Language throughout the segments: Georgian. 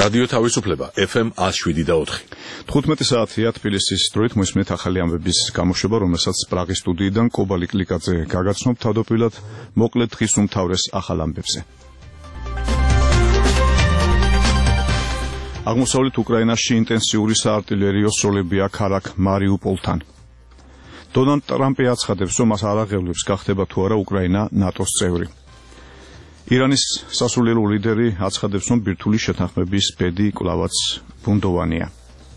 რადიო თავისუფლება FM 107.4. 15 საათია თბილისის დროით მოსმენთ ახალი ამბების გამოშვება, რომელსაც პრაღის სტუდიიდან კობალი კლიკაძე გაგაცნობ თავდაპირველად მოკლედ დღის უმთავრეს ახალ ამბებზე. აღმოსავლეთ უკრაინაში ინტენსიური საარტილერიო სროლებია ქალაქ მარიუპოლთან. დონალდ ტრამპი აცხადებს, რომ მას არ აღელვებს გახდება თუ არა უკრაინა ნატოს წევრი. ირანის სასულიერო ლიდერი აცხადებს, რომ ბირთვული შეთანხმების ბედი კვლავაც ბუნდოვანია.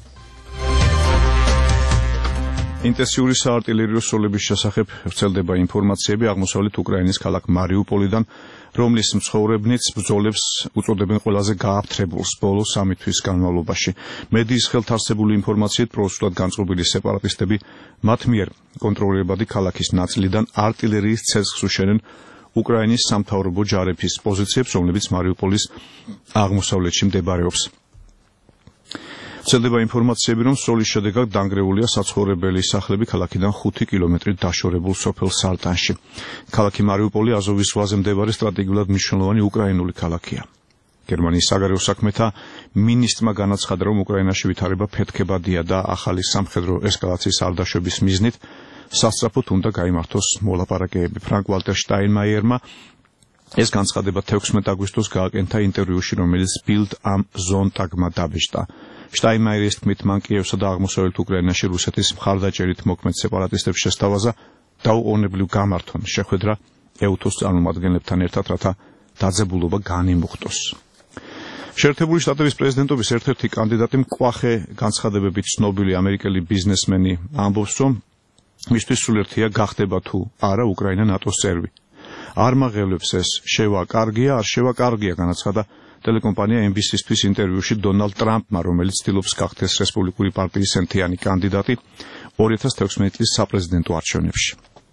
ინტენსიური საარტილერიო სროლების შესახებ ვრცელდება ინფორმაციები აღმოსავლეთ უკრაინის ქალაქ მარიუპოლიდან, რომლის მცხოვრებნიც ბრძოლებს უწოდებენ ყველაზე გააფთრებულს ბოლო 3 თვის განმავლობაში. მედიის ხელთ არსებული ინფორმაციით პროუსულად განწყობილი სეპარატისტები მათ მიერ კონტროლირებადი ქალაქის ნაწილიდან არტილერიის ცეცხლს უშენენ უკრაინის სამთავრობო ჯარების პოზიციებს, რომლებიც მარიუპოლის აღმოსავლეთში მდებარეობს. ვრცელდება ინფორმაციები, რომ სროლის შედეგად დანგრეულია საცხოვრებელი სახლები ქალაქიდან 5 კილომეტრით დაშორებულ სოფელ სარტანში. ქალაქი მარიუპოლი აზოვის ზღვაზე მდებარე სტრატეგიულად მნიშვნელოვანი უკრაინული ქალაქია. გერმანიის საგარეო საქმეთა მინისტრმა განაცხადა, რომ უკრაინაში ვითარება ფეთქებადია და ახალი სამხედრო ესკალაციის არ დაშვების მიზნით სასწრაფოდ უნდა გაიმართოს მოლაპარაკებები. ფრანკ ვალტერ შტაინმაიერმა ეს განცხადება 16 აგვისტოს გააკეთა ინტერვიუში, რომელიც ბილდ ამ ზონტაგმა დაბეჭდა. შტაინმაიერის თქმით, მან კიევსა და აღმოსავლეთ უკრაინაში რუსეთის მხარდაჭერით მოქმედ სეპარატისტებს შესთავაზა დაუყოვნებლივ გამართონ შეხვედრა ეუთოს წარმომადგენლებთან ერთად, რათა დაძაბულობა განიმუხტოს. შეერთებული შტატების პრეზიდენტობის ერთ-ერთი კანდიდატი მკვახე განცხადებებით ცნობილი ამერიკელი ბიზნესმენი ამბობს, რომ მისთვის სულერთია გახდება თუ არა უკრაინა ნატოს წევრი. არ მაღელვებს ეს შევაკარგია, არ შევაკარგია, განაცხადა ტელეკომპანია NBC-ისთვის ინტერვიუში დონალდ ტრამპმა, რომელიც ცდილობს გახდეს რესპუბლიკური პარტიის ერთიანი კანდიდატი 2016 წლის საპრეზიდენტო არჩევნებში.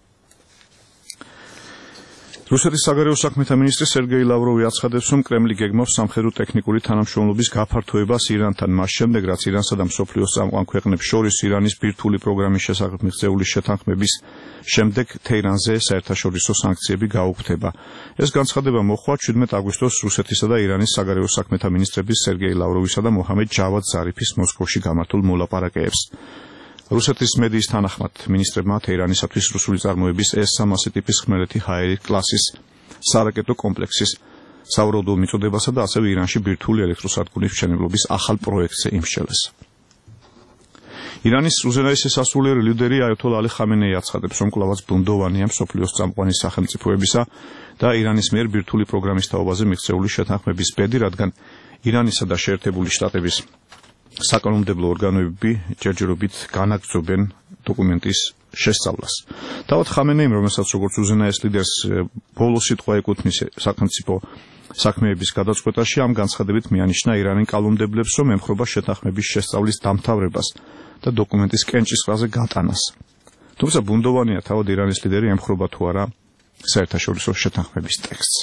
რუსეთის საგარეო საქმეთა მინისტრი სერგეი ლავროვი აცხადებს, რომ კრემლი გეგმავს სამხედრო-ტექნიკური თანამშრომლობის გაფართოებას ირანთან, მას შემდეგ, რაც ირანსა და მსოფლიოს წამყვან ქვეყნებს შორის ირანის ბირთვული პროგრამის შესახებ მიღწეული შეთანხმების შემდეგ თეირანზე საერთაშორისო სანქციები გაუქმდება. ეს განცხადება მოჰყვა 17 აგვისტოს რუსეთისა და ირანის საგარეო საქმეთა მინისტრების სერგეი ლავროვისა და მოჰამედ ჯავად ზარიფის მოსკოვში გამართულ მოლაპარაკებებს. რუსეთის მედიის თანახმად მინისტრებმა თეირანისათვის რუსული წარმოების S-300 ტიპის ხმელეთი ჰაერი კლასის სარაკეტო კომპლექსის საუროდო მიწოდებასა და ასევე ირანში ბირთვული ელექტროსადგურის მშენებლობის ახალ პროექტზე იმსჯელეს. ირანის უზენაესი სასულიერო ლიდერი აიათოლა ალი ხამენეი აცხადებს, რომ კვლავაც ბუნდოვანია მსოფლიოს წამყვანი სახელმწიფოებისა და ირანის მიერ ბირთვული პროგრამის თაობაზე მიღწეული შეთანხმების ბედი, რადგან ირანისა და შეერთებული შტატების საკანონმდებლო ორგანოები ჯერჯერობით განაგრძობენ დოკუმენტის შესწავლას. თავად ხამენეიმ, რომელსაც როგორც უზენაეს ლიდერს ბოლო სიტყვა ეკუთვნის სახელმწიფო საქმეების გადაწყვეტაში, ამ განცხადებით მიანიშნა ირანის კანონმდებლებს, რომ ემხრობა შეთანხმების შესწავლის დამთავრებას და დოკუმენტის კენჭისყრაზე გატანას. თუმცა ბუნდოვანია თავად ირანის ლიდერი ემხრობა თუ არა საერთაშორისო შეთანხმების ტექსტს.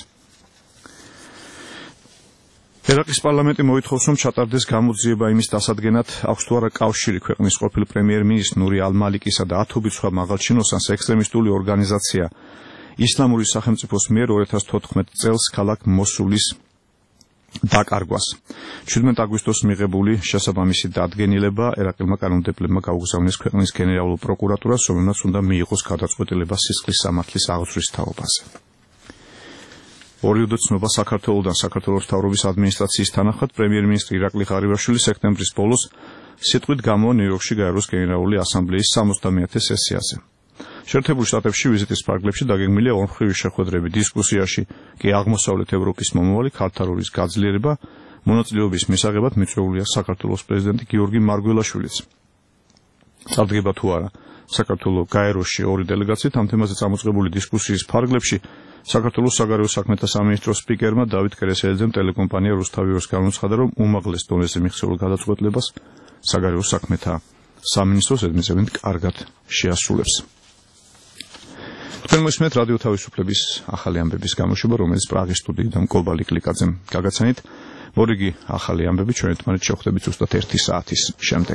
ერაყის პარლამენტი მოითხოვს, რომ ჩატარდეს გამოძიება იმის დასადგენად, აქვს თუ არა კავშირი ქვეყნის ყოფილ პრემიერ-მინისტრ ნური ალ-მალიკისა და ათობით სხვა მაღალჩინოსანს ექსტრემისტული ორგანიზაცია ისლამური სახელმწიფოს მიერ 2014 წელს ქალაქ მოსულის დაკარგვას. 17 აგვისტოს მიღებული შესაბამისი დადგენილება ერაყელმა კანონმდებლებმა გაუგზავნეს ქვეყნის გენერალურ პროკურატურას, რომელმაც უნდა მიიღოს გადაწყვეტილება სისხლის სამართლის აღძვრის თაობაზე. ორიოდო ცნობა საქართველოდან საქართველოს მთავრობის ადმინისტრაციის თანახმად პრემიერ-მინისტრი ირაკლი ღარიბაშვილი სექტემბრის ბოლოს სიტყვით გამო ნიუ-იორკში გაეროს გენერალური ასამბლეის 70-ე სესიაზე. შეერთებულ შტატებში ვიზიტის ფარგლებში დაგეგმილია ორმხრივი შეხვედრები. დისკუსიაში კი აღმოსავლეთ ევროპის მომავალი ქართარულის გაძლიერება მონაწილეობის მისაღებად მიწვეულია საქართველოს პრეზიდენტი გიორგი მარგველაშვილიც. წარდგება თუ არა საქართველოს გაეროში ორი დელეგაციით ამ თემაზე წამოწყებული დისკუსიის ფარგლებში საქართველოს საგარეო საქმეთა სამინისტროს სპიკერმა დავით კერესელიძემ ტელეკომპანია რუსთავიოს განუცხადა, რომ უმაღლეს დონეზე მიღწეულ გადაწყვეტილებას საგარეო საქმეთა სამინისტროს ედმისებინთ კარგად შეასრულებს. თქვენ მოსმენთ რადიო თავისუფლების ახალი ამბების გამოშვება, რომელიც პრაღის სტუდიიდან კობალი კლიკაძემ გაგაცანით. მორიგი ახალი ამბები ჩვენ ერთმანეთს შევხვდებით ზუსტად 1 საათის შემდეგ.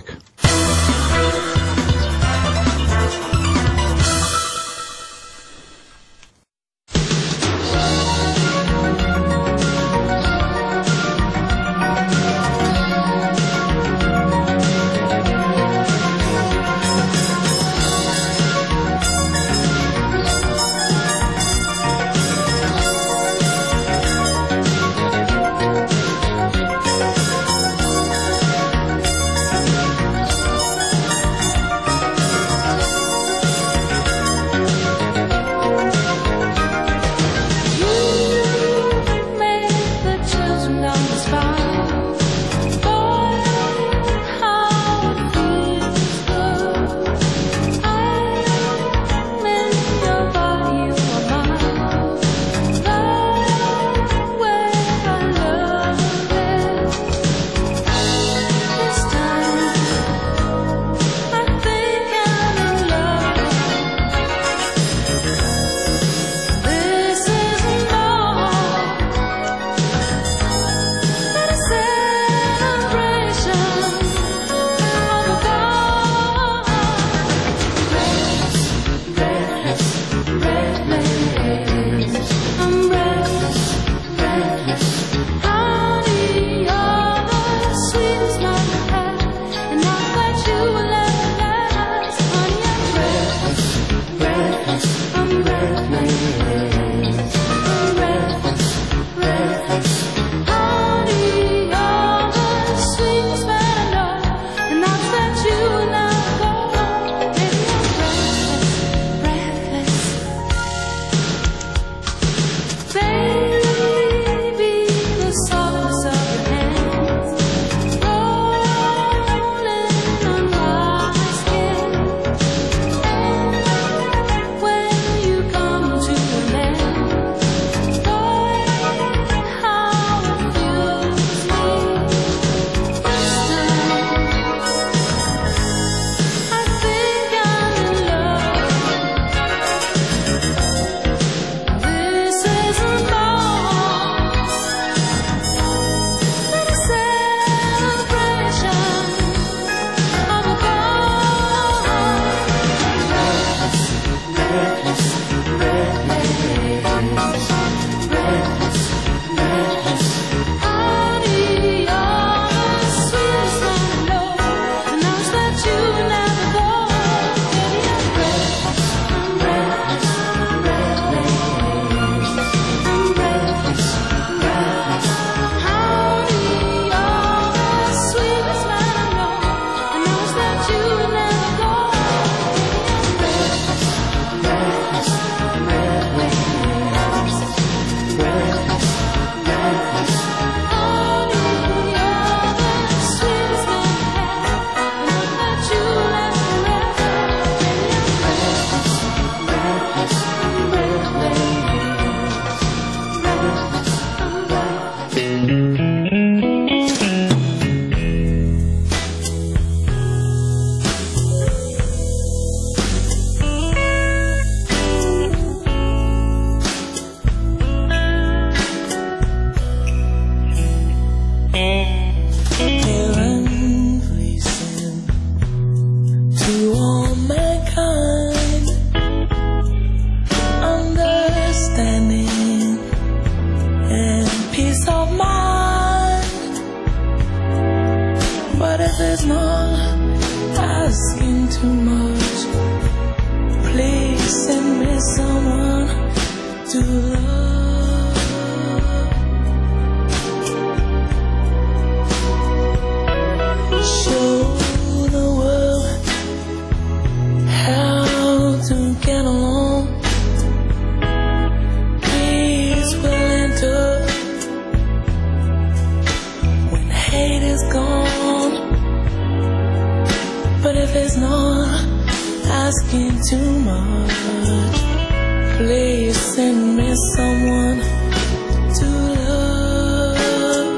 asking too much. Please send me someone to love.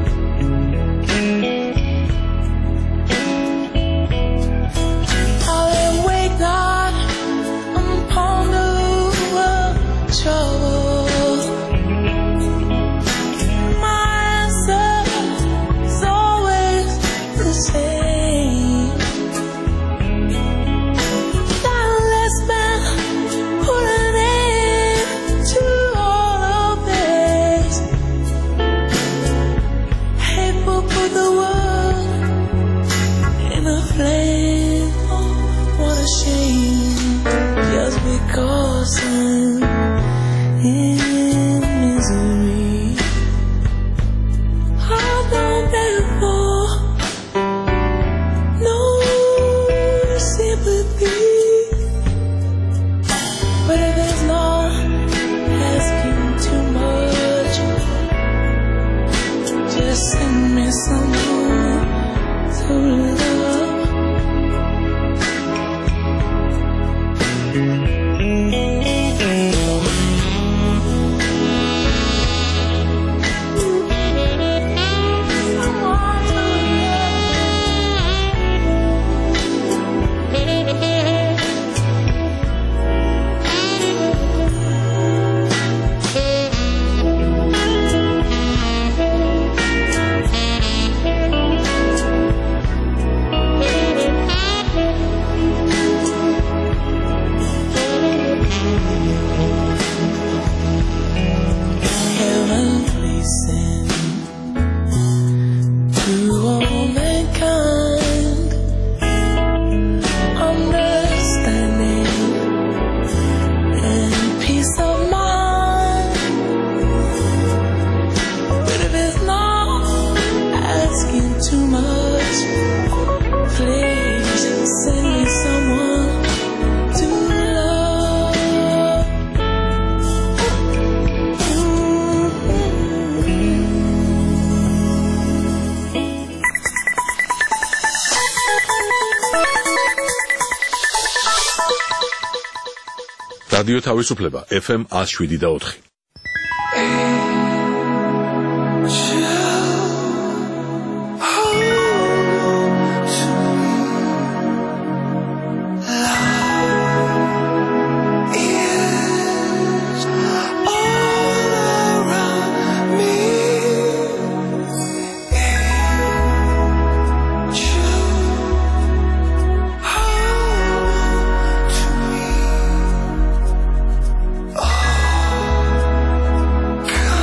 I'll wake up and ponder over trouble. My answer is always the same. Now let's put an end to all of this. Hate will put the world in a flame. Oh, what a shame. Just because I'm in misery, I don't beg for no sympathy. But if it's not asking too much, just send me someone to love. Heaven, please send to all mankind understanding and peace of mind. But if it's not asking too much, please send me someone to love. რადიო თავისუფლება FM 107.4. Oh,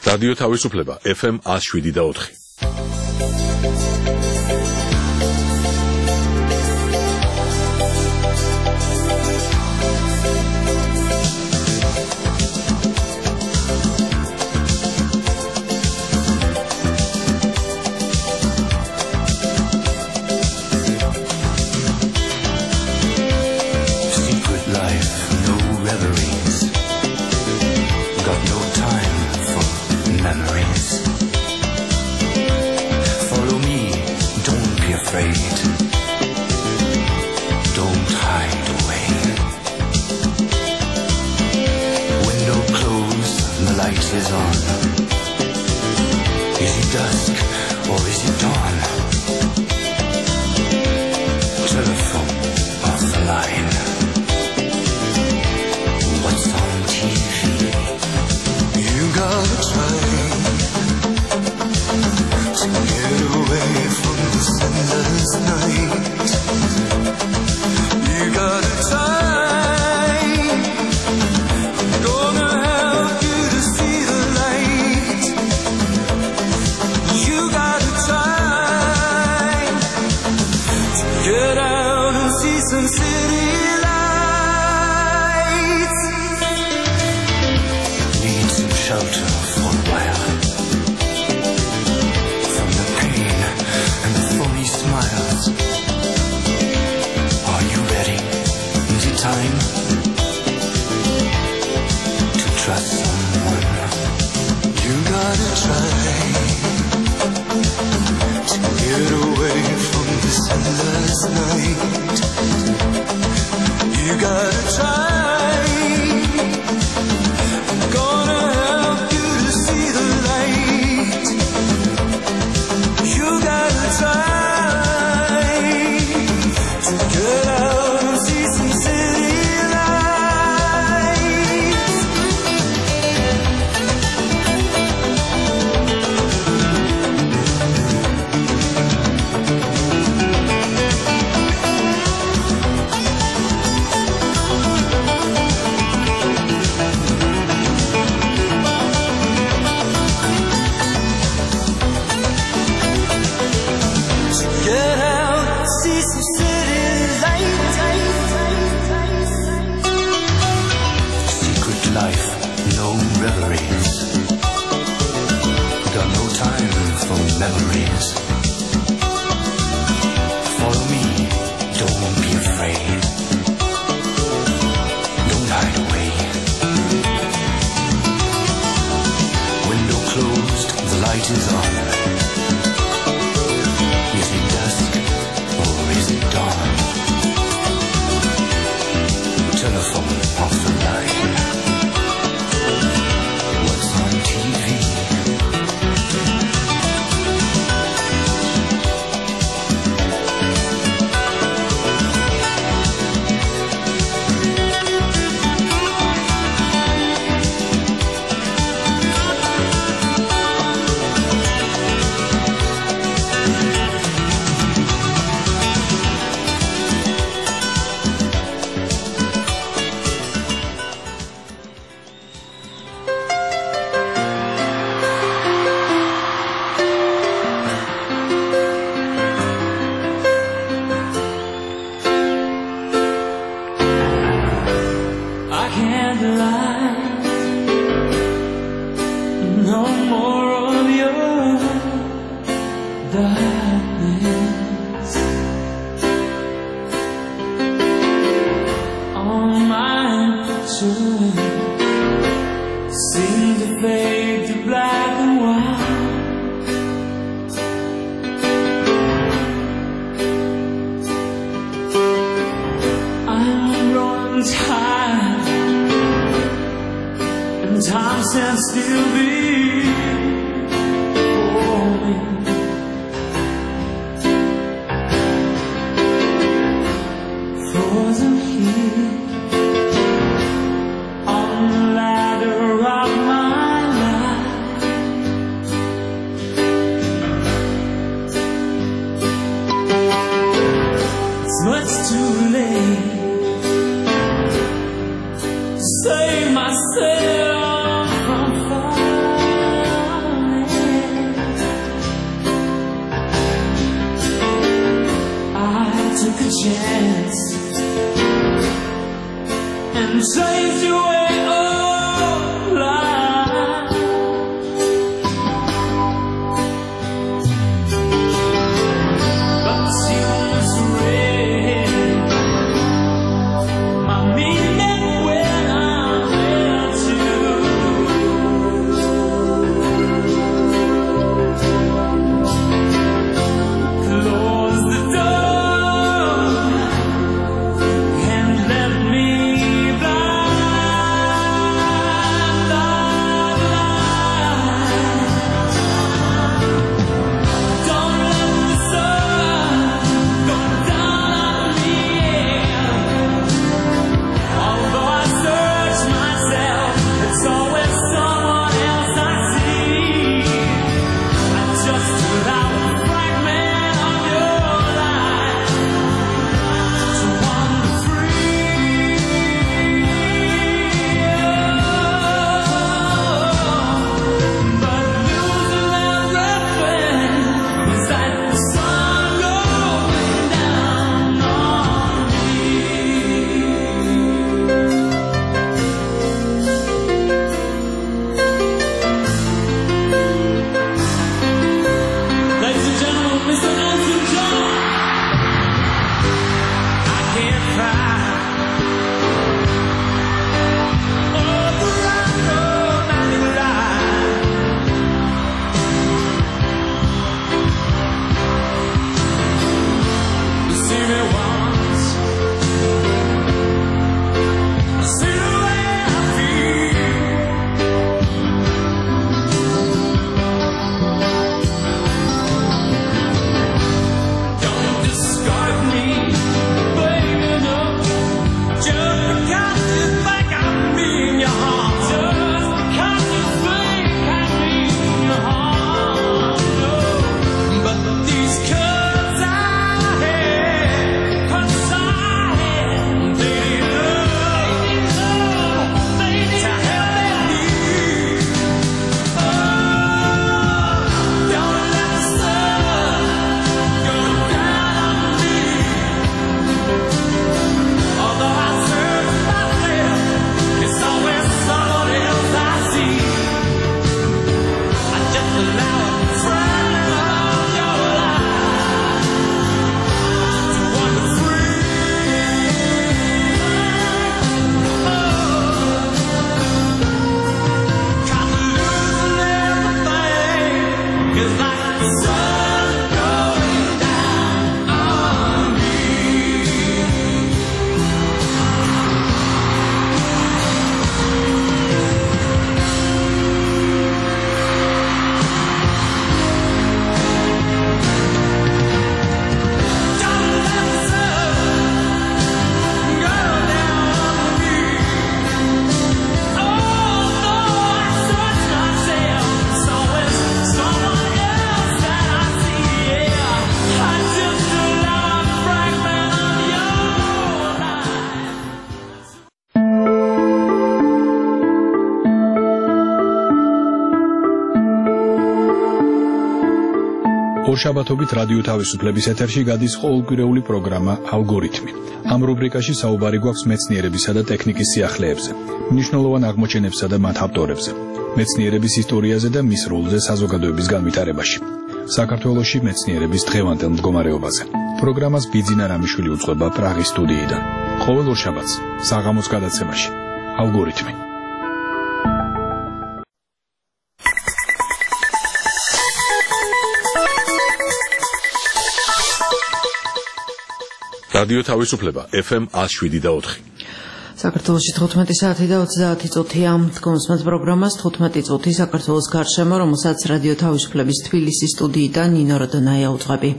რადიო თავისუფლება FM 107.4. Save myself from fire. ორშაბათობით რადიო თავისუფლების ეთერში გადის ყოველკვირეული პროგრამა ალგორითმი. ამ რუბრიკაში საუბარი გვაქვს მეცნიერებისა და ტექნიკის სიახლეებზე, მნიშვნელოვან აღმოჩენებსა და მათ ავტორებზე, მეცნიერების ისტორიაზე და მის როლზე საზოგადოების განვითარებაში. საქართველოში მეცნიერების დღევანდელ მდგომარეობაზე. პროგრამას ბიძინა რამიშვილი უწყება პრაღის სტუდიიდან. ყოველ ორშაბათს საღამოს გადაცემაში ალგორითმი. რადიო თავისუფლება FM 107.4. საქართველოში 15 საათი და 30 წუთია. გონსმენთ პროგრამას 15 წუთი საქართველოს გარშემო, რომელსაც რადიო თავისუფლების თბილისის სტუდიიდან ნინო როდონაია უძღვები.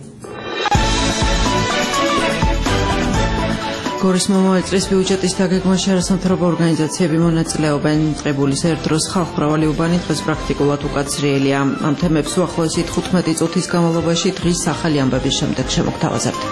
გორის მომავალ წლის ბიუჯეტის დაგეგმვაში არასამთავრობო ორგანიზაციები მონაწილეობენ. წრებულის ერთდროს ხალხმრავალი უბანი დღეს პრაქტიკულად უკაცრიელია. ამ თემებს უახლოესი 15 წუთის განმავლობაში დღის ახალი ამბების შემდეგ შემოგთავაზებთ.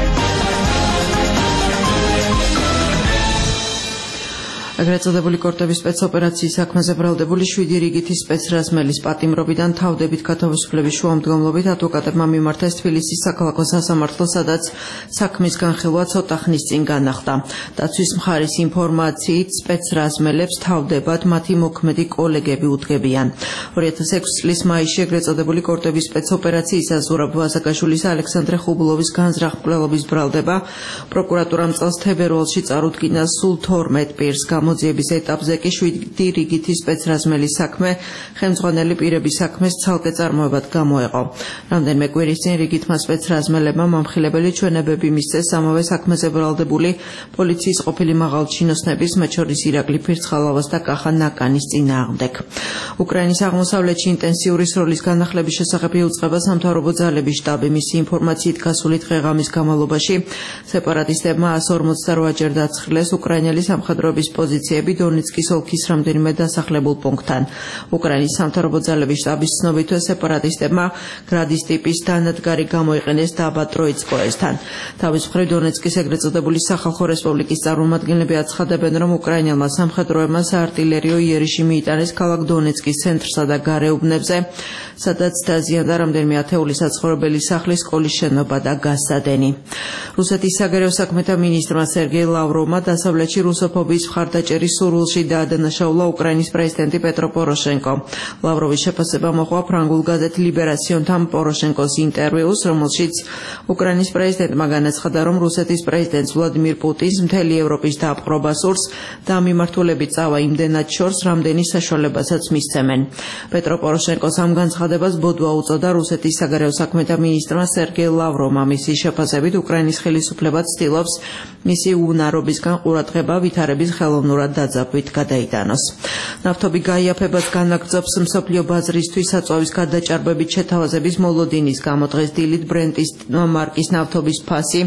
ეგრეთ წოდებული კორტების სპეცოპერაციის საქმეზე ბრალდებული 7 რიგითი სპეცრაზმელის პატიმრობიდან თავდებით გათავისუფლების შუამდგომლობით ადვოკატებმა მიმართეს თბილისის საქალაქო სასამართლო, სადაც საქმის განხილვა ცოტა ხნის წინ განახდა. დაცვის მხარის ინფორმაციით სპეცრაზმელებს თავდებად მათი მოქმედი კოლეგები უდგებიან. 2006 წლის მაისში ეგრეთ წოდებული კორტების სპეცოპერაციისა ზურაბ ვაზაკაშვილის ალექსანდრე ხუბულოვის განზრახ-მკვლელობის ბრალდება პროკურატურამ წელს თებერვალში წარუდგინა სულ 12 პირს. გამოძიების ეტაპზე კი 7 რიგითი სპეცრაზმელის საქმე ხელმძღვანელი პირების საქმეს ცალკე წარმოებად გამოეყო. რამდენიმე კვირის წინ რიგითმა სპეცრაზმელებმა მომხილებელი ჩვენებები მისცეს ამავე საქმეზე ბრალდებული პოლიციის ყოფილი მაღალჩინოსნების, მათ შორის ირაკლი ფირცხალავას და კახა ნაკანის წინააღმდეგ. უკრაინის აღმოსავლეთში ინტენსიური სროლის განახლების შესახებ იუწყება სამთავრობო ძალების შტაბი. მისი ინფორმაციით გასული დღე-ღამის განმავლობაში სეპარატისტებმა 148-ჯერ დაცხილეს უკრაინელი სამხედროების პოზიციები დონეცკის ოლქის რამდენიმე დასახლებულ პუნქტთან. უკრაინის სამთავრობო ძალების შტაბის ცნობითვე სეპარატისტებმა გრადის ტიპის დანადგარი გამოიყენეს დაბა ტროიცკოესთან. თავის მხრივ დონეცკის ეგრეთ წოდებული სახალხო რესპუბლიკის წარმომადგენლები აცხადებენ, რომ უკრაინელმა სამხედროებმა საარტილერიო იერიში მიიტანეს ქალაქ დონეცკის ცენტრსა და გარეუბნებზე, სადაც დაზიანდა რამდენიმე ათეული საცხოვრებელი სახლის, სკოლის შენობა და გასადენი. რუსეთის საგარეო საქმეთა მინისტრმა სერგეი ლავროვმა დასავლეთში რუსოფობიის მხარდაჭერის სურვილში დაადანაშაულა უკრაინის პრეზიდენტი პეტრო პოროშენკო. ლავროვის შეფასება მოჰყვა ფრანგულ გაზეთ ლიბერასიონთან პოროშენკოს ინტერვიუს, რომელშიც უკრაინის პრეზიდენტმა განაცხადა, რომ რუსეთის პრეზიდენტს ვლადიმირ პუტინს მთელი ევროპის დაპყრობა სურს და მიმართულებით წავა იმდენად შორს, რამდენი საშუალებასაც მისცემენ. პეტრო პოროშენკოს ამ განცხადებას ბოდვა უწოდა რუსეთის საგარეო საქმეთა მინისტრმა სერგეი ლავროვმა. მისი შეფასებით უკრაინის ხელისუფლება ცდილობს მისი უნარობისგან ყურადღება ვითარების ხელოვნურად დაძაბვით გადაიტანოს. ნავთობი გაიაფებას განაგრძობს მსოფლიო ბაზრისთვის საწვავის გადაჭარბებით შეთავაზების მოლოდინის გამო. დღეს დილით ბრენტის მარკის ნავთობის ფასი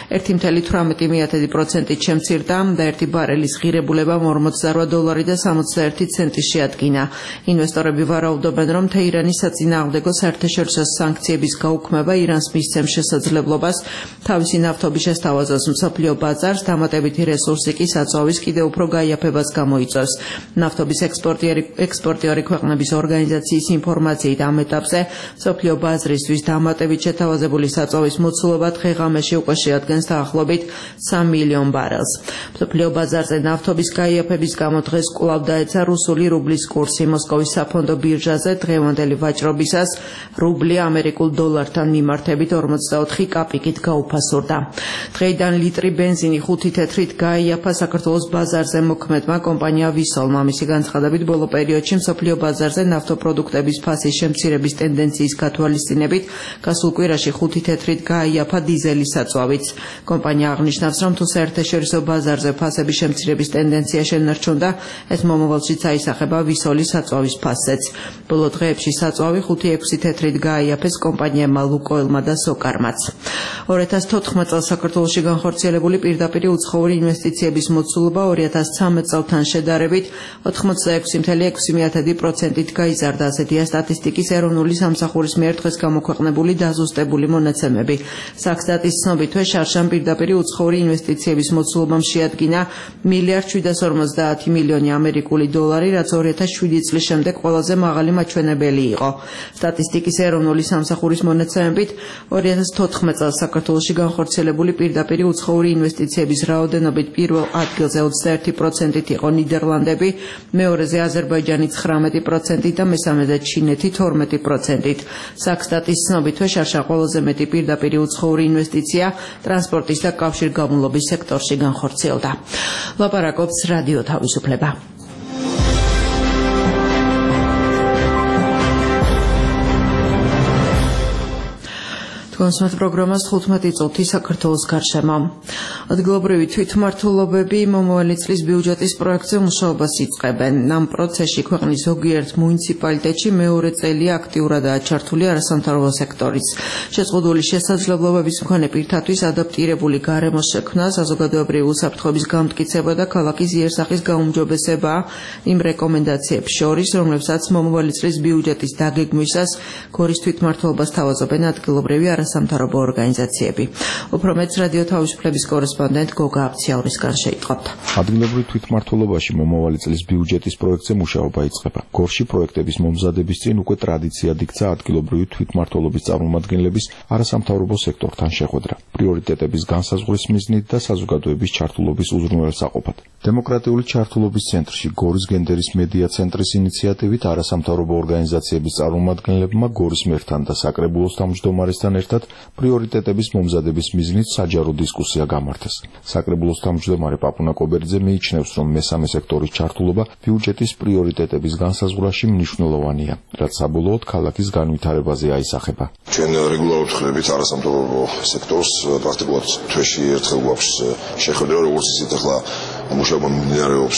1,18%-ით შემცირდა და 1 ბარელის ღირებულებამ $48.61 შეადგინა. ინვესტორები ვარაუდობენ, რომ თეირანის საწინააღმდეგო საერთაშორისო სანქციების გაუქმება ირანს მისცემს შესაძლებლობას თავისი ნავთობის შესთავაზოს მსოფლიო ბაზარს, დამატებითი რესურსი კი საწვავის კიდევ უფრო გაიაფებას გამოიწვევს. ნავთობის ექსპორტიორი ქვეყნების ორგანიზაციის ინფორმაციით ამ ეტაპზე მსოფლიო ბაზრისთვის დამატებით შეთავაზებული საწვავის მოცულობა დღე-ღამეში უკვე შეადგენს დაახლოებით 3 მილიონ ბარელს. მსოფლიო ბაზარზე ნავთობის გაიაფების გამო დღეს კვლავ დაეცა რუსული რუბლის კურსი. მოსკოვის საფონდო ბირჟაზე დღევანდელი ვაჭრობისას რუბლი ამერიკულ დოლართან მიმართებით 44 კაპიკით გაუფასურდა. დღეიდან ლიტრი ბენზინი 5 თეთრით გაიაფა საქართველოს ბაზარზე მოქმედმა კომპანია ვისოლმა. მისი განცხადებით ბოლო პერიოდში მსოფლიო ბაზარზე ნავთობპროდუქტების ფასის შემცირების ტენდენციის გათვალისწინებით გასულ კვირაში 5 თეთრით გაიაფა დიზელის საწვავიც. კომპანია აღნიშნავს, რომ თუ საერთაშორისო ბაზარზე ფასების შემცირების ტენდენცია შენარჩუნდა, ეს მომავალშიც აისახება ვისოლის საწვავის ფასზეც. ბოლო დღეებში საწვავი 5-6 თეთრით გაიაფეს კომპანიებმა ლუკოილმა და სოკარმაც. 2014 წელს საქართველოში განხორციელებული პირდაპირი უცხოური ინვესტიციების მოცულობა 2013 წელთან შედარებით 86.6%-ით გაიზარდა. ასეთია სტატისტიკის ეროვნული სამსახურის მიერ დღეს გამოქვეყნებული დაზუსტებული მონაცემები. საქსტატის ცნობით შარშან პირდაპირ უცხოური ინვესტიციების მოცულობამ შეადგინა $1.750 მილიონი ამერიკული დოლარი, რაც 2007 წლის შემდეგ ყველაზე მაღალი მაჩვენებელი იყო. სტატისტიკის ეროვნული სამსახურის მონაცემებით 2014 წელს საქართველოში განხორციელებული პირდაპირ უცხოური ინვესტიციების რაოდენობით პირველ ადგილზე 21%-ით იყო ნიდერლანდები, მეორეზე აზერბაიჯანი 19%-ით და მესამეზე ჩინეთი 12%-ით. საქსტატის ცნობით შარშან ყველაზე მეტი პირდაპირ უცხოური ინვესტიცია ტრანსპორტის და კავშირგაბმულობის სექტორში განხორციელდა. ლაპარაკობს რადიო თავისუფლება. კონსმეთ პროგრამას 15 წუთი საქართველოს გარშემო. ადგილობრივი თვითმმართველობები მომავალი წლის ბიუჯეტის პროექტზე მუშაობას იწყებენ. ამ პროცესში ქვეყნის ზოგიერთ მუნიციპალიტეტში მეორე წელია აქტიურადაა ჩართული არასამთავრობო სექტორიც. შეზღუდული შესაძლებლობების მქონე პირთათვის ადაპტირებული გარემოს შექმნა, საზოგადოებრივი უსაფრთხოების გამტკიცება და ქალაქის იერსახის გაუმჯობესება იმ რეკომენდაციებს შორის, რომლებსაც მომავალი წლის ბიუჯეტის დაგეგმვისას გორის თვითმმართველობას თავაზობენ ადგილობრივი სამთავრობო ორგანიზაციები. უფრო მეც რადიო თავისუფლების კორესპონდენტ გოგა აფციაურისგან შეიტყობთ. ადგილობრივ თვითმმართველობაში მომავალი წლის ბიუჯეტის პროექტზე მუშაობა იწყება. გორში პროექტების მომზადების წინ უკვე ტრადიციად იქცა ადგილობრივი თვითმმართველობის წარმომადგენლების არასამთავრობო სექტორთან შეხვედრა. პრიორიტეტების განსაზღვრის მიზნით და საზოგადოების ჩართულობის უზრუნველსაყოფად. დემოკრატიული ჩართულობის ცენტრში გორის გენდერის მედია ცენტრის ინიციატივით არასამთავრობო ორგანიზაციების წარმომადგენლებმა გორის მერთან და საკრებულოს თავმჯდომარესთან ერთად პრიორიტეტების მომზადების მიზნით საჯარო დისკუსია გამართეს. საკრებულოს თავმჯდომარე პაპუნა კობერიძე მიიჩნევს, რომ მესამე სექტორის ჩართულობა ბიუჯეტის პრიორიტეტების განსაზღვრაში მნიშვნელოვანია, რაც საბოლოოდ ქალაქის განვითარებაზე აისახება. ჩვენ რეგულარულად ხვდებით არასამთავრობო სექტორს, პრაქტიკულად თვეში ერთხელ გვაქვს შეხვედრა, როგორც ისეთ ახლა მუშაობა მიმდინარეობს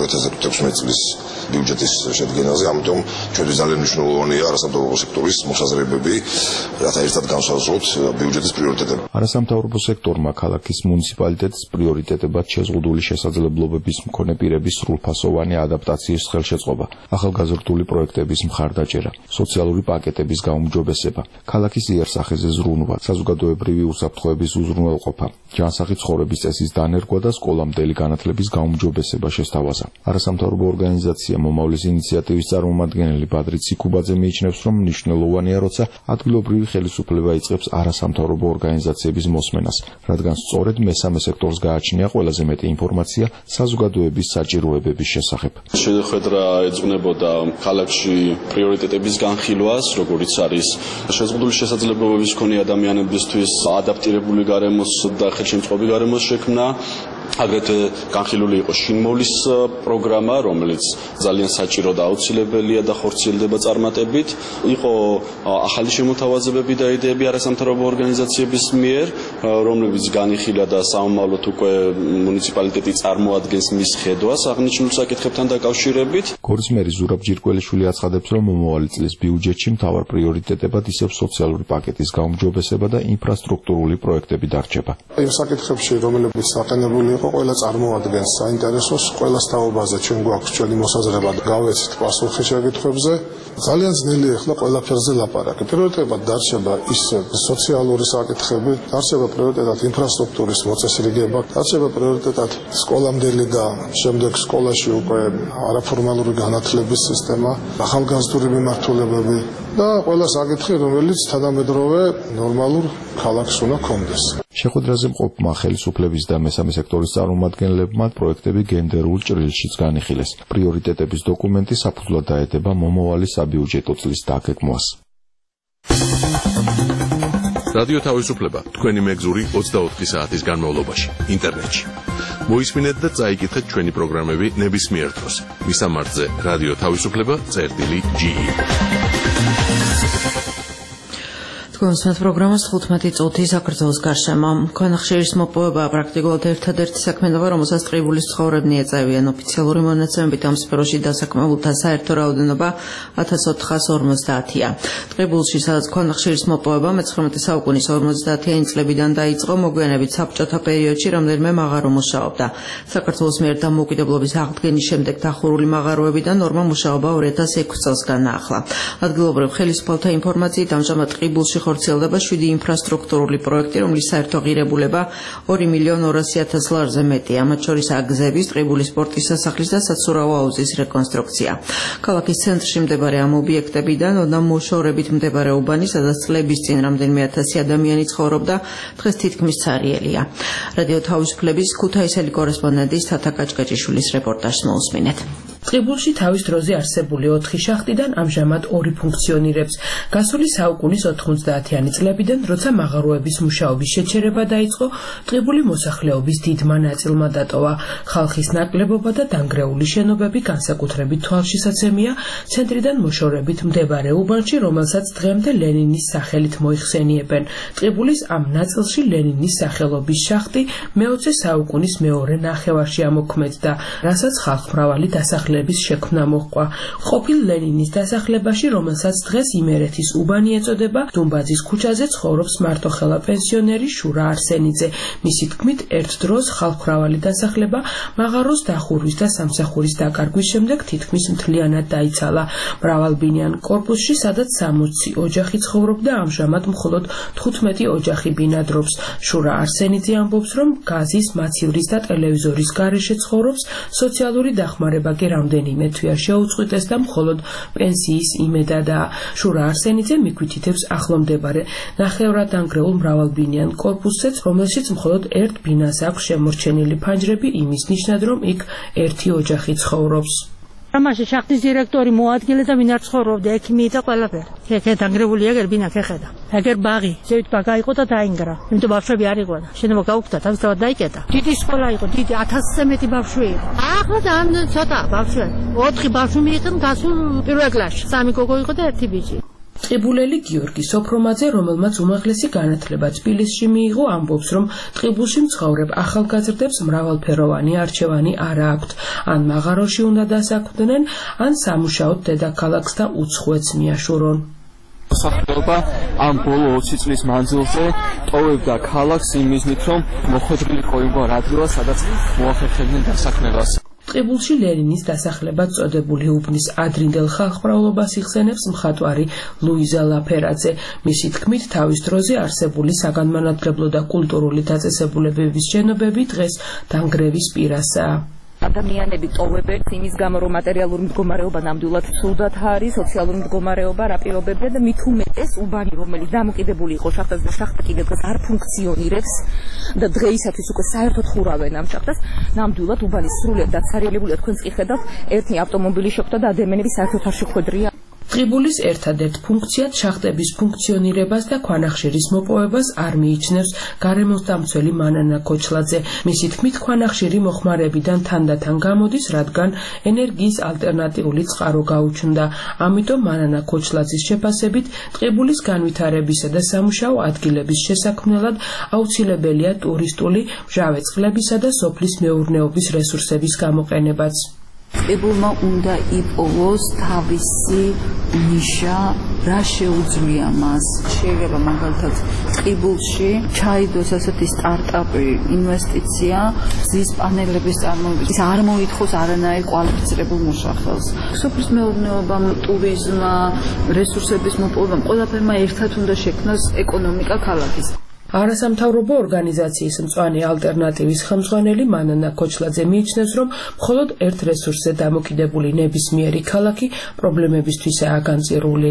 2016 წლის ბიუჯეტის შედგენაზე, ამიტომ ჩვენთვის ძალიან მნიშვნელოვანია არასამთავრობო სექტორის მოსაზრებები, რათა ერთად განსაზღვროთ ბიუჯეტის პრიორიტეტები. არასამთავრობო სექტორმა ქალაქის მუნიციპალიტეტის პრიორიტეტებად შეზღუდული შესაძლებლობების მქონე პირების სრულფასოვანი ადაპტაციის ხელშეწყობა, ახალგაზრდული პროექტების მხარდაჭერა, სოციალური პაკეტების გაუმჯობესება, ქალაქის იერსახეზე ზრუნვა, საზოგადოებრივი უსაფრთხოების უზრუნველყოფა, ჯანსაღი ცხოვრების წესის დანერგვა და სკოლამდელი განათლების გაუმჯობესება შესთავაზა. არასამთავრობო ორგანიზაცია მომავლის ინიციატივის წარმომადგენელი ბადრი ციკუბაძე მიიჩნევს, რომ მნიშვნელოვანია, როცა ადგილობრივი ხელისუფლება იწყებს არასამთავრობო ორგანიზაციების მოსმენას, რადგან სწორედ მესამე სექტორს გააჩნია ყველაზე მეტი ინფორმაცია საზოგადოების საჭიროებების შესახებ. შეხვედრა ეძღვნებოდა ქალაქში პრიორიტეტების განხილვას, როგორიც არის შეზღუდული შესაძლებლობების მქონე ადამიანებისთვის ადაპტირებული გარემოს და ხელშემწყობი გარემოს შექმნა. აგრეთვე განხილული იყო შინმოვლის პროგრამა, რომელიც ძალიან საჭირო და აუცილებელია და ხორციელდება წარმატებით. იყო ახალი შემოთავაზებები და იდეები არასამთავრობო ორგანიზაციების მიერ, რომლებიც განიხილა და საომავლოდ უკვე მუნიციპალიტეტი წარმოადგენს მის ხედვას აღნიშნულ საკითხებთან დაკავშირებით. გორის მერი ზურაბ ჯირკველიშვილი აცხადებს, რომ მომავალი წლის ბიუჯეტში მთავარ პრიორიტეტებად ისევ სოციალური პაკეტის გაუმჯობესება და ინფრასტრუქტურული პროექტები დარჩება. იმ საკითხებში, რომლებიც საყენებული იყო, ყველა წარმოადგენს საინტერესოს, ყველა თაობაზე ჩვენ გვაქვს ჩვენი მოსაზრება და გავეცით პასუხი შეკითხვებზე. ძალიან ძნელია ახლა ყველაფერზე ლაპარაკი. პრიორიტეტად დარჩება ის სოციალური საკითხები, დარჩება პრიორიტეტად ინფრასტრუქტურის მოწესრიგება, დარჩება პრიორიტეტად სკოლამდელი და შემდეგ სკოლაში უკვე არაფორმალური განათლების სისტემა, ახალგაზრდული მიმართულებები და ყველა საკითხი, რომელიც თანამედროვე ნორმალურ ქალაქს უნდა ჰქონდეს. შეხვედრაზე მყოფმა ხელისუფლების და მესამე სექტორის წარმომადგენლებმა პროექტები გენდერულ ჭრილშიც განიხილეს. პრიორიტეტების დოკუმენტი საფუძვლად დაედება მომავალი საბიუჯეტო წლის დაგეგმვას. რადიო თავისუფლება თქვენი მეგზური 24 საათის განმავლობაში ინტერნეტში. მოისმინეთ და წაიკითხეთ ჩვენი პროგრამები ნებისმიერ დროს. მისამართზე რადიო თავისუფლება.ge Კონსულტანტ პროგრამას 15 წუთი საქართველოს გარშემო. ქვანახშირის მოპოვება პრაქტიკულად ერთადერთი საქმიანობა, რომელსაც ტყიბულის მცხოვრებნი ეწევიან. ოფიციალური მონაცემებით ამ სფეროში დასაქმებულთა საერთო რაოდენობა 1450-ია. ტყიბულში, სადაც ქვანახშირის მოპოვება 19 საუკუნის 50-იანი წლებიდან დაიწყო, მოგვიანებით საბჭოთა პერიოდში რამდენიმე მაღარო მუშაობდა. საქართველოს მიერ დამოუკიდებლობის აღდგენის შემდეგ დახურული მაღაროებიდან ნორმა მუშაობა 2006 წელს განაახლა. ადგილობრივ ხელისუფალთა ინფორმაციით ამჟამად ტყიბულში ხორციელდება 7 ინფრასტრუქტურული პროექტი, რომლის საერთო ღირებულება 2.200.000 ლარზე მეტია, მათ შორის აგზების, ტყიბულის სპორტის სასახლის და საცურაო აუზის რეკონსტრუქცია. ქალაქის ცენტრში მდებარე ამ ობიექტებიდან ოდნავ მოშორებით მდებარე უბანი, სადაც წლების წინ რამდენიმე ათასი ადამიანი ცხოვრობდა, დღეს თითქმის ცარიელია. რადიო თავისუფლების ქუთაისელი კორესპონდენტის თათა კაჭკაჭიშვილის რეპორტაჟს მოусმინეთ. ტყიბულში თავის დროზე არსებული 4 შახტიდან ამჟამად 2 ფუნქციონირებს. გასული საუკუნის 90-იანი წლებიდან, როცა მაღაროების მუშაობის შეჩერება დაიწყო, ტყიბული მოსახლეობის დიდმა ნაწილმა დატოვა. ხალხის ნაკლებობა და დანგრეული შენობები განსაკუთრებით თვალშისაცემია ცენტრიდან მოშორებით მდებარე უბანში, რომელსაც დღემდე ლენინის სახელით მოიხსენიებენ. ტყიბულის ამ ნაწილში ლენინის სახელობის შახტი მე-20 საუკუნის მეორე ნახევარში ამოქმედდა, რასაც ხალხმრავალი დასახლების შექმნა მოჰყვა. ყოფილ ლენინის დასახლებაში, რომელსაც დღეს იმერეთის უბანი ეწოდება, დუმბაძის ქუჩაზე ცხოვრობს მარტოხელა პენსიონერი შურა არსენიძე. მისი თქმით, ერთ დროს ხალხმრავალი დასახლება მაღაროს დახურვის და სამსახურის დაკარგვის შემდეგ თითქმის მთლიანად დაიცალა. მრავალბინიან კორპუსში, სადაც 60 ოჯახი ცხოვრობდა, ამჟამად მხოლოდ 15 ოჯახი ბინადრობს. შურა არსენიძე ამბობს, რომ გაზის, მაცივრის და ტელევიზორის გარეშე ცხოვრობს, სოციალური დახმარება კი რამდენიმე თვეა შეუწყვიტეს და მხოლოდ პენსიის იმედადაა. შურა არსენიძე მიგვითითებს ახლომდებარე ნახევრად დანგრეულ მრავალბინიან კორპუსზეც, რომელშიც მხოლოდ ერთ ბინას აქვს შემორჩენილი ფანჯრები, იმის ნიშნად, რომ იქ ერთი ოჯახი ცხოვრობს. ამაში შახტის დირექტორი მოადგილე და ვინ არ ცხოვრობდა, ექიმი და ყველაფერი. ხე დანგრეულია ეგერ ბინა ხეხედა. ეგერ ბაღი, ზევით ბაღი იყო და დაინგრა. იმიტომ ბავშვები არ იყო და შენობა გაუქმდა, თავისთავად დაიკეტა. დიდი სკოლა იყო, დიდი 1000-ზე მეტი ბავშვი იყო. ახლა და ამ ცოტა ბავშვები. 4 ბავშვი მიიღეს გასულ პირველ კლასში. 3 გოგო იყო და 1 ბიჭი. ტყიბულელი გიორგი სოფრომაძე, რომელმაც უმაღლესი განათლება თბილისში მიიღო, ამბობს, რომ ტყიბულში მცხოვრებ ახალგაზრდებს მრავალფეროვანი არჩევანი არ აქვთ. ან მაღაროში უნდა დასაქმდნენ, ან სამუშაოდ დედაქალაქს და უცხოეთს მიაშურონ. მოსახლეობა ამ ბოლო 20 წლის მანძილზე ტოვებდა ქალაქს იმ მიზნით, რომ მოხვედრილიყო იმგვარ ადგილას, სადაც მოახერხებდნენ დასაქმებას. ტყიბულში ლენინის დასახლებად წოდებული უბნის ადრინდელ ხალხმრავლობას იხსენებს მხატვარი ლუიზა ლაფერაძე. მისი თქმით, თავის დროზე არსებული საგანმანათლებლო და კულტურული დაწესებულებების შენობები დღეს დანგრევის პირასაა. ადამიანები ტოვებენ იმის გამო, რომ მატერიალური მდგომარეობა ნამდვილად ცუდად არის, სოციალური მდგომარეობა რა პირობებია და მით უმეტეს უბანი, რომელიც დამოკიდებული იყო შახტაზე და შახტა კიდევ დღეს არ ფუნქციონირებს და დღეისათვის უკვე საერთოდ ხურავენ ამ შახტას, ნამდვილად უბანი სრულიად დაცარიელებულია. თქვენს კი ხედავთ, ერთი ავტომობილი შეხვდა და ადამიანები საერთოდ არ შეხვედრია. ტყიბულის ერთადერთ ფუნქციად შახტების ფუნქციონირებას და ქვანახშირის მოპოვებას არ მიიჩნევს გარემოსდამცველი მანანა ქოჩლაძე. მისი თქმით, ქვანახშირი მოხმარებიდან თანდათან გამოდის, რადგან ენერგიის ალტერნატიული წყარო გაუჩნდა. ამიტომ მანანა ქოჩლაძის შეფასებით, ტყიბულის განვითარებისა და სამუშაო ადგილების შესაქმნელად აუცილებელია ტურისტული, მჟავე წყლებისა და სოფლის მეურნეობის რესურსების გამოყენებაც. ტყიბულმა უნდა იპოვოს თავისი ნიშა, რა შეუძლია მას. შეიძლება მაგალითად ტყიბულში ჩაიდოს ასეთი სტარტაპი ინვესტიცია გზის პანელების წარმოებაში. ის არ მოითხოვს არანაირ კვალიფიცირებულ მუშახელს. სოფლის მეურნეობამ, ტურიზმმა, რესურსების მოპოვებამ ყველაფერმა ერთად უნდა შექმნას ეკონომიკა ქალაქის. არასამთავრობო ორგანიზაციის მწვანე ალტერნატივის ხელმძღვანელი მანანა ქოჩლაძე მიიჩნევს, რომ მხოლოდ ერთ რესურსზე დამოკიდებული ნებისმიერი ქალაქი პრობლემებისთვისაა განწირული.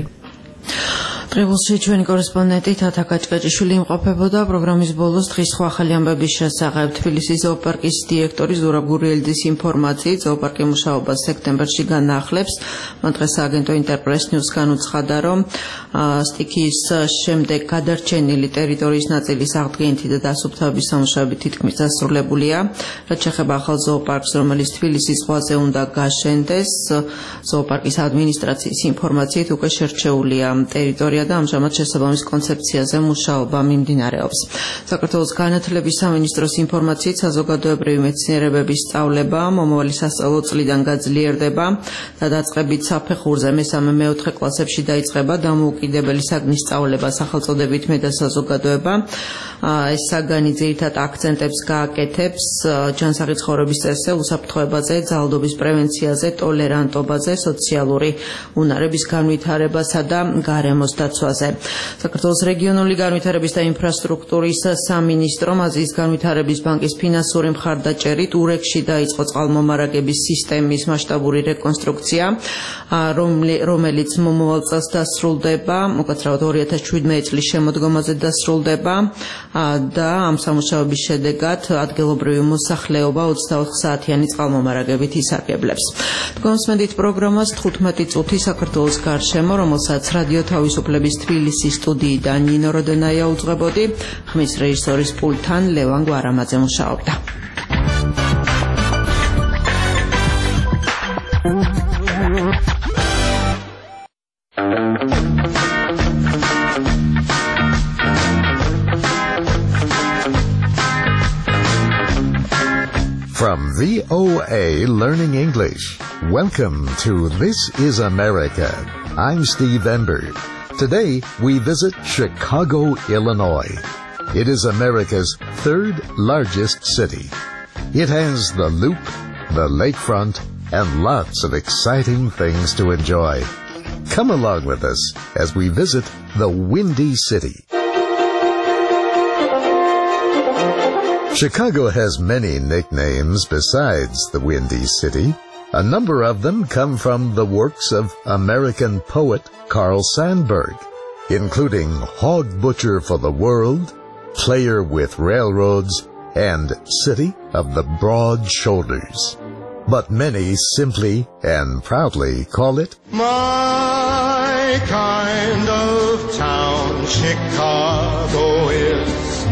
ტყიბულში ჩვენი კორესპონდენტი თათა კაჭკაჭიშვილი იმყოფებოდა. პროგრამის ბოლოს დღის სხვა ახალი ამბების შესახებ თბილისის ზოოპარკის დირექტორი ზურაბ გურიელიძის ინფორმაციით, ზოოპარკი მუშაობას სექტემბერში განახლებს. მან დღეს სააგენტო ინტერპრეს ნიუს განუცხადა, რომ სტიქიის შემდეგ გადარჩენილი ტერიტორიის ნაწილის აღდგენითი და დასუფთავების სამუშაოები თითქმის დასრულებულია. რაც შეეხება ახალ ზოოპარკს, რომელიც თბილისის ზღვაზე უნდა გაშენდეს, ზოოპარკის ადმინისტრაციის ინფორმაციით უკვე შერჩეულია ტერიტორია ტერიტორია და ამჟამად შესაბამის კონცეფციაზე მუშაობა მიმდინარეობს. საქართველოს განათლების სამინისტროს ინფორმაციით საზოგადოებრივი მეცნიერებების სწავლება მომავალი სასწავლო წლიდან გაძლიერდება და დაწყებით საფეხურზე მესამე-მეოთხე კლასებში დაიწყება დამოუკიდებელი საგნის სწავლება სახელწოდებით მე და საზოგადოება. ეს საგანი ძირითად აქცენტებს გააკეთებს ჯანსაღი ცხოვრების წესზე, უსაფრთხოებაზე, ძალადობის პრევენციაზე, ტოლერანტობაზე, სოციალური უნარების განვითარებასა და გარემოს დაცვაზე. საქართველოს რეგიონული განვითარების და ინფრასტრუქტურის სამინისტრომ აზიის განვითარების ბანკის ფინანსური მხარდაჭერით ურეკში დაიწყო წყალმომარაგების სისტემის მასშტაბური რეკონსტრუქცია, რომელიც მომავალ წელს დასრულდება, უკაცრავად 2017 წლის შემოდგომაზე დასრულდება და ამ სამუშაოების შედეგად ადგილობრივი მოსახლეობა 24 საათიანი წყალმომარაგებით ისარგებლებს. თქვენსმენდით პროგრამას 15 წუთი საქართველოს გარშემო, რომელსაც რადიო თავისუფლების თბილისის სტუდიიდან ნინო როდენაია უძღვებოდი, ხმის რეჟისორის პულტთან ლევან გვარამაძე მუშაობდა. From VOA Learning English, welcome to This is America. I'm Steve Ember. Today we visit Chicago, Illinois. It is America's third largest city. It has the Loop, the lakefront, and lots of exciting things to enjoy. Come along with us as we visit the Windy City. Chicago has many nicknames besides the Windy City. A number of them come from the works of American poet Carl Sandburg, including Hog Butcher for the World, Player with Railroads, and City of the Broad Shoulders. But many simply and proudly call it my kind of town. Chicago is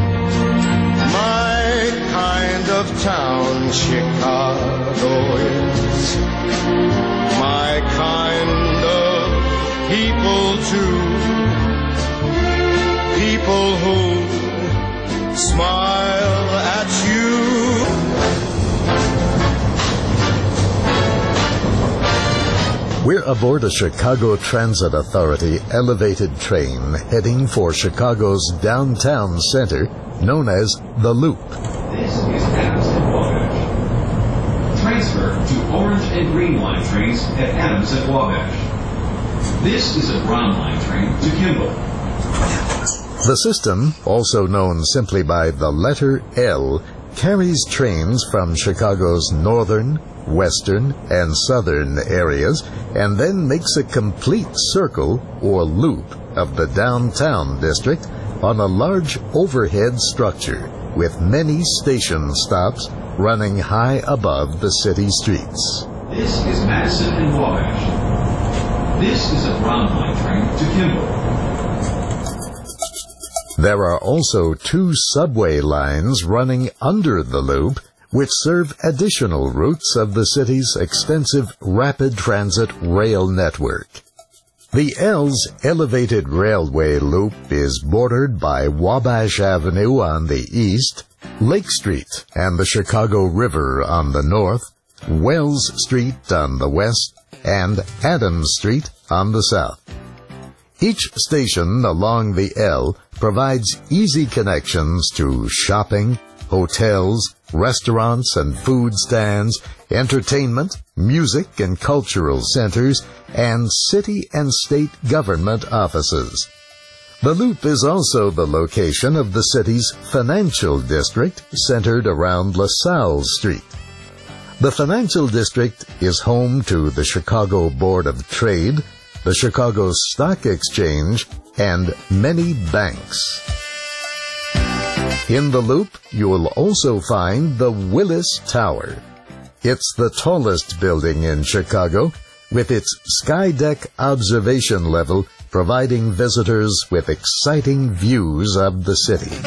my kind of town. Chicago is my kind of people too. People who smile at you. We're aboard a Chicago Transit Authority elevated train heading for Chicago's downtown center, known as the Loop. This is Adams at Wabash. Transfer to Orange and Green Line trains at Adams at Wabash. This is a Brown Line train to Kimball. The system, also known simply by the letter L, carries trains from Chicago's northern, western, and southern areas, and then makes a complete circle or loop of the downtown district on a large overhead structure with many station stops running high above the city streets. This is Madison and Wabash. This is a Brown Line train to Kimball. There are also two subway lines running under the loop, which serve additional routes of the city's extensive rapid transit rail network. The L's elevated railway loop is bordered by Wabash Avenue on the east, Lake Street and the Chicago River on the north, Wells Street on the west, and Adams Street on the south. Each station along the L provides easy connections to shopping, hotels, restaurants and food stands, entertainment, music and cultural centers, and city and state government offices. The Loop is also the location of the city's financial district centered around LaSalle Street. The financial district is home to the Chicago Board of Trade, the Chicago Stock Exchange, and many banks. In the Loop, you will also find the Willis Tower. It's the tallest building in Chicago, with its skydeck observation level providing visitors with exciting views of the city.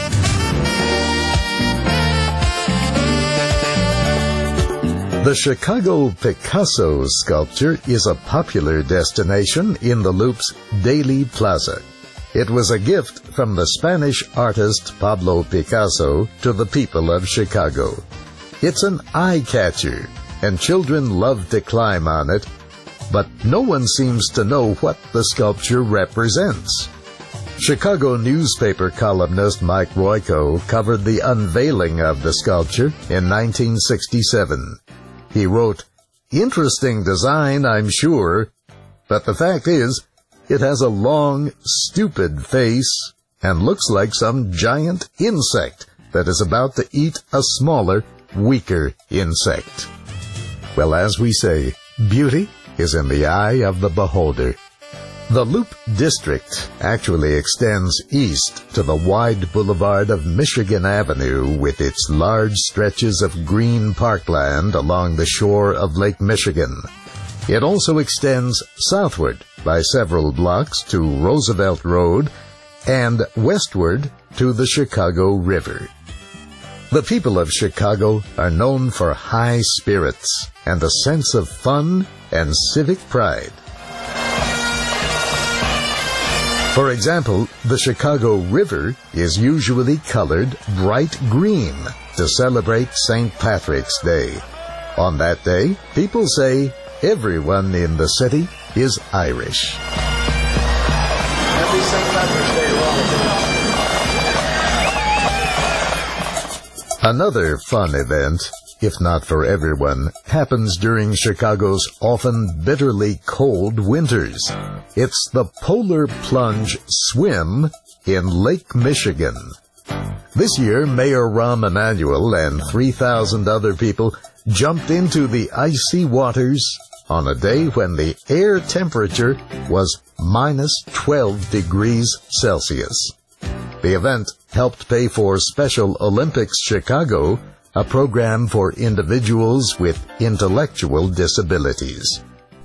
The Chicago Picasso sculpture is a popular destination in the Loop's Daily Plaza. It was a gift from the Spanish artist Pablo Picasso to the people of Chicago. It's an eye-catcher, and children love to climb on it, but no one seems to know what the sculpture represents. Chicago newspaper columnist Mike Royko covered the unveiling of the sculpture in 1967. He wrote, "Interesting design, I'm sure, but the fact is, it has a long, stupid face and looks like some giant insect that is about to eat a smaller, weaker insect." Well, as we say, beauty is in the eye of the beholder. The Loop District actually extends east to the wide boulevard of Michigan Avenue with its large stretches of green parkland along the shore of Lake Michigan. It also extends southward by several blocks to Roosevelt Road and westward to the Chicago River. The people of Chicago are known for high spirits and a sense of fun and civic pride. For example, the Chicago River is usually colored bright green to celebrate St. Patrick's Day. On that day, people say everyone in the city is Irish. Happy St. Patrick's Day, Another fun event, if not for everyone, happens during Chicago's often bitterly cold winters. It's the Polar Plunge Swim in Lake Michigan. This year, Mayor Rahm Emanuel and 3,000 other people jumped into the icy waters on a day when the air temperature was minus 12 degrees Celsius. The event helped pay for Special Olympics Chicago, a program for individuals with intellectual disabilities.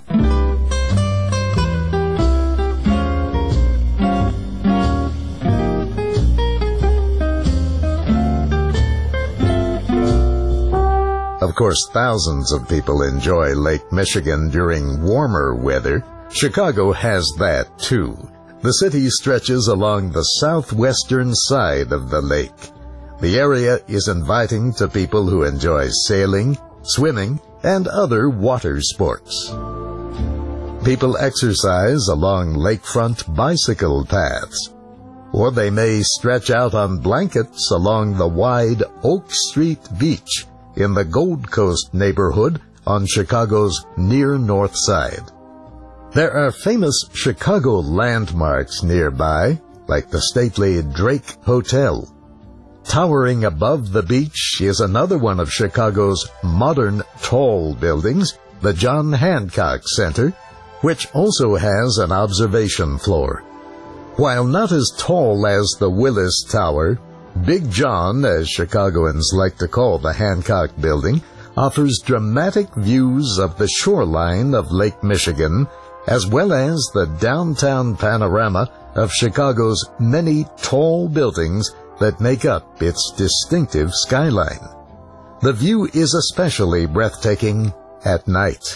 Of course, thousands of people enjoy Lake Michigan during warmer weather. Chicago has that too. The city stretches along the southwestern side of the lake. The area is inviting to people who enjoy sailing, swimming, and other water sports. People exercise along lakefront bicycle paths, or they may stretch out on blankets along the wide Oak Street Beach in the Gold Coast neighborhood on Chicago's near north side. There are famous Chicago landmarks nearby, like the stately Drake Hotel. Towering above the beach is another one of Chicago's modern tall buildings, the John Hancock Center, which also has an observation floor. While not as tall as the Willis Tower, Big John, as Chicagoans like to call the Hancock Building, offers dramatic views of the shoreline of Lake Michigan, as well as the downtown panorama of Chicago's many tall buildings that make up its distinctive skyline. The view is especially breathtaking at night.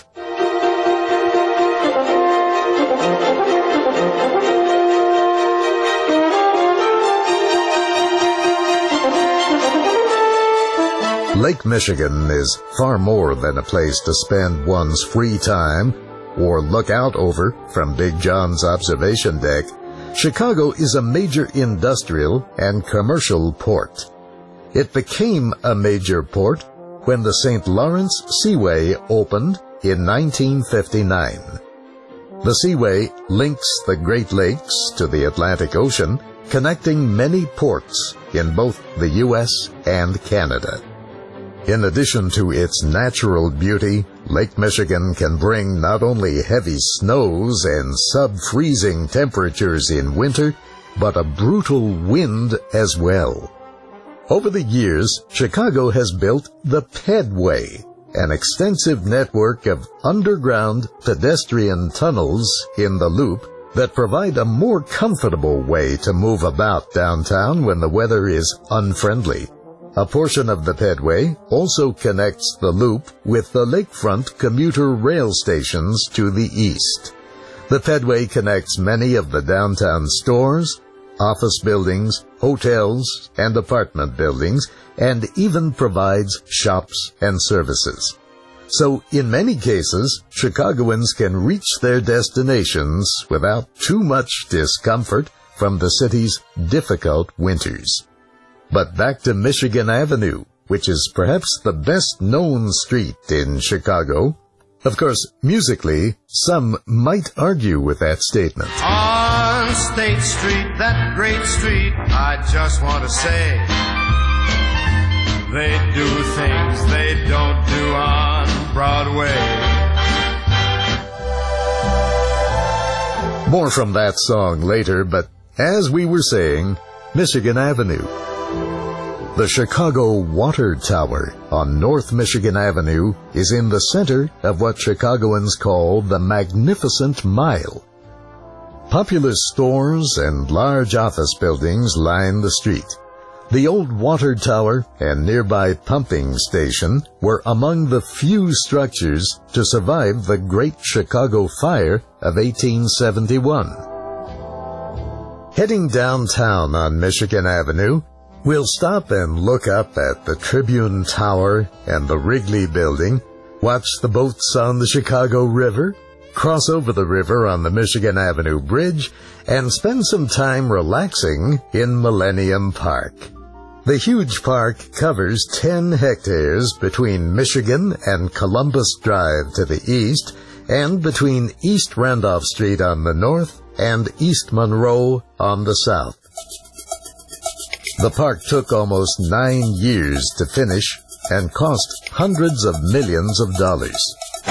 Lake Michigan is far more than a place to spend one's free time or look out over from Big John's observation deck. Chicago is a major industrial and commercial port. It became a major port when the St. Lawrence Seaway opened in 1959. The Seaway links the Great Lakes to the Atlantic Ocean, connecting many ports in both the U.S. and Canada. In addition to its natural beauty, Lake Michigan can bring not only heavy snows and sub-freezing temperatures in winter, but a brutal wind as well. Over the years, Chicago has built the Pedway, an extensive network of underground pedestrian tunnels in the Loop that provide a more comfortable way to move about downtown when the weather is unfriendly. A portion of the Pedway also connects the Loop with the lakefront commuter rail stations to the east. The Pedway connects many of the downtown stores, office buildings, hotels, and apartment buildings, and even provides shops and services. So, in many cases, Chicagoans can reach their destinations without too much discomfort from the city's difficult winters. But back to Michigan Avenue, which is perhaps the best-known street in Chicago. Of course, musically, some might argue with that statement. On State Street, that great street, I just want to say, they do things they don't do on Broadway. More from that song later, but as we were saying, Michigan Avenue. The Chicago Water Tower on North Michigan Avenue is in the center of what Chicagoans call the Magnificent Mile. Populous stores and large office buildings line the street. The old water tower and nearby pumping station were among the few structures to survive the Great Chicago Fire of 1871. Heading downtown on Michigan Avenue, we'll stop and look up at the Tribune Tower and the Wrigley Building, watch the boats on the Chicago River, cross over the river on the Michigan Avenue Bridge, and spend some time relaxing in Millennium Park. The huge park covers 10 hectares between Michigan and Columbus Drive to the east, and between East Randolph Street on the north and East Monroe on the south. The park took almost 9 years to finish and cost hundreds of millions of dollars.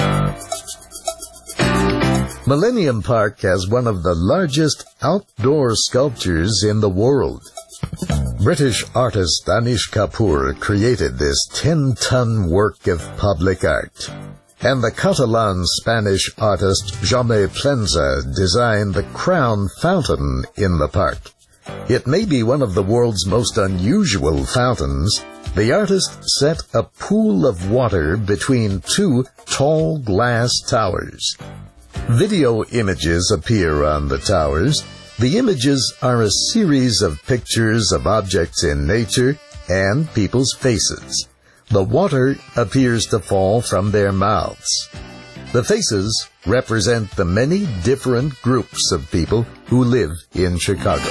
Millennium Park has one of the largest outdoor sculptures in the world. British artist Anish Kapoor created this 10-ton work of public art, and the Catalan-Spanish artist Jaume Plensa designed the Crown Fountain in the park. It may be one of the world's most unusual fountains. The artist set a pool of water between 2 tall glass towers. Video images appear on the towers. The images are a series of pictures of objects in nature and people's faces. The water appears to fall from their mouths. The faces represent the many different groups of people who live in Chicago.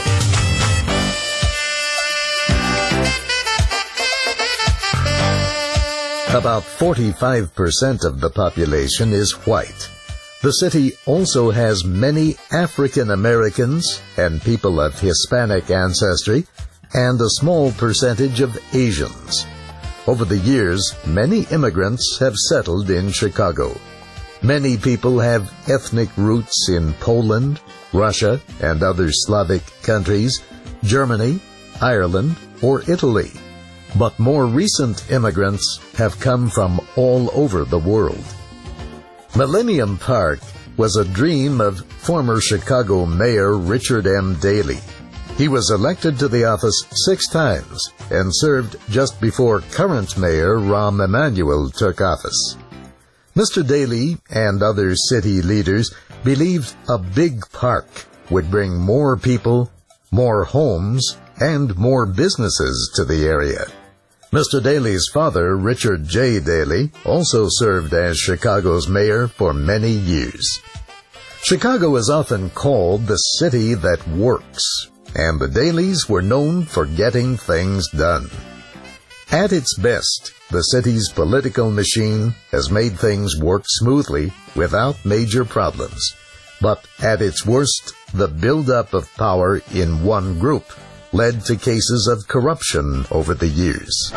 About 45% of the population is white. The city also has many African Americans and people of Hispanic ancestry, and a small percentage of Asians. Over the years, many immigrants have settled in Chicago. Many people have ethnic roots in Poland, Russia, and other Slavic countries, Germany, Ireland, or Italy. But more recent immigrants have come from all over the world. Millennium Park was a dream of former Chicago Mayor Richard M. Daley. He was elected to the office 6 times and served just before current Mayor Rahm Emanuel took office. Mr. Daley and other city leaders believed a big park would bring more people, more homes, and more businesses to the area. Mr. Daley's father, Richard J. Daley, also served as Chicago's mayor for many years. Chicago is often called the city that works, and the Daleys were known for getting things done. At its best, the city's political machine has made things work smoothly without major problems. But at its worst, the buildup of power in one group led to cases of corruption over the years.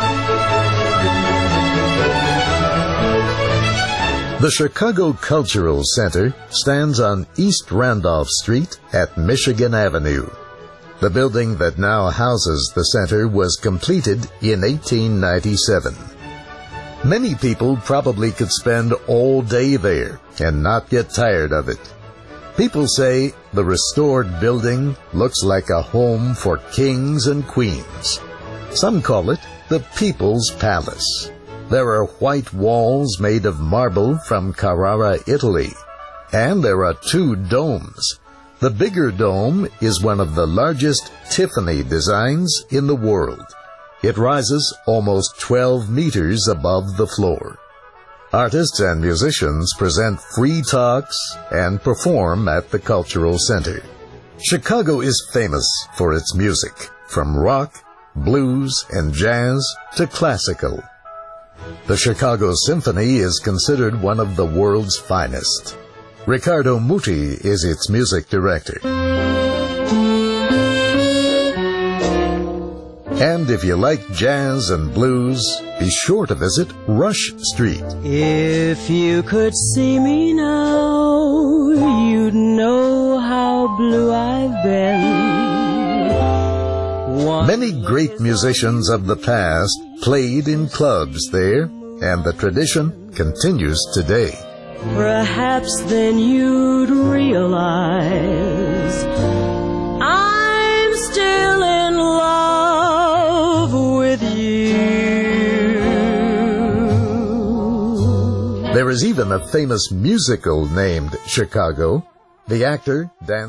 The Chicago Cultural Center stands on East Randolph Street at Michigan Avenue. The building that now houses the center was completed in 1897. Many people probably could spend all day there and not get tired of it. People say the restored building looks like a home for kings and queens. Some call it the People's Palace. There are white walls made of marble from Carrara, Italy, and there are 2 domes. The bigger dome is one of the largest Tiffany designs in the world. It rises almost 12 meters above the floor. Artists and musicians present free talks and perform at the Cultural Center. Chicago is famous for its music, from rock, blues, and jazz to classical. The Chicago Symphony is considered one of the world's finest. Ricardo Muti is its music director. And if you like jazz and blues, be sure to visit Rush Street. If you could see me now, you'd know how blue I've been. Many great musicians of the past played in clubs there, and the tradition continues today. Perhaps then you'd realize I'm still in love with you. There is even a famous musical named Chicago. The actor, Dan